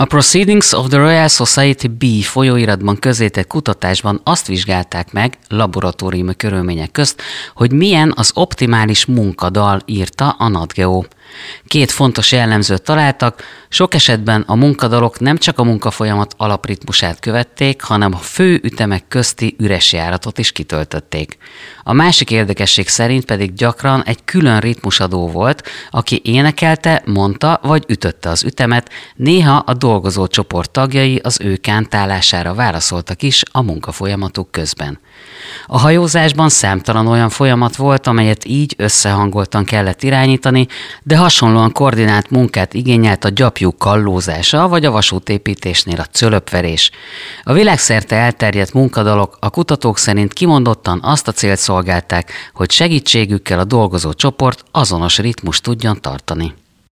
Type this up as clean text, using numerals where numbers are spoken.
A Proceedings of the Royal Society B folyóiratban közzétett kutatásban azt vizsgálták meg laboratóriumi körülmények közt, hogy milyen az optimális munkadal, írta a NatGeo. 2 fontos jellemzőt találtak, sok esetben a munkadalok nem csak a munkafolyamat alapritmusát követték, hanem a fő ütemek közti üres járatot is kitöltötték. A másik érdekesség szerint pedig gyakran egy külön ritmusadó volt, aki énekelte, mondta vagy ütötte az ütemet, néha a dolgozó csoport tagjai az ő kántálására válaszoltak is a munkafolyamatuk közben. A hajózásban számtalan olyan folyamat volt, amelyet így összehangoltan kellett irányítani, de hasonlóan koordinált munkát igényelt a gyapjú kallózása, vagy a vasútépítésnél a cölöpverés. A világszerte elterjedt munkadalok a kutatók szerint kimondottan azt a célt szolgálták, hogy segítségükkel a dolgozó csoport azonos ritmust tudjon tartani.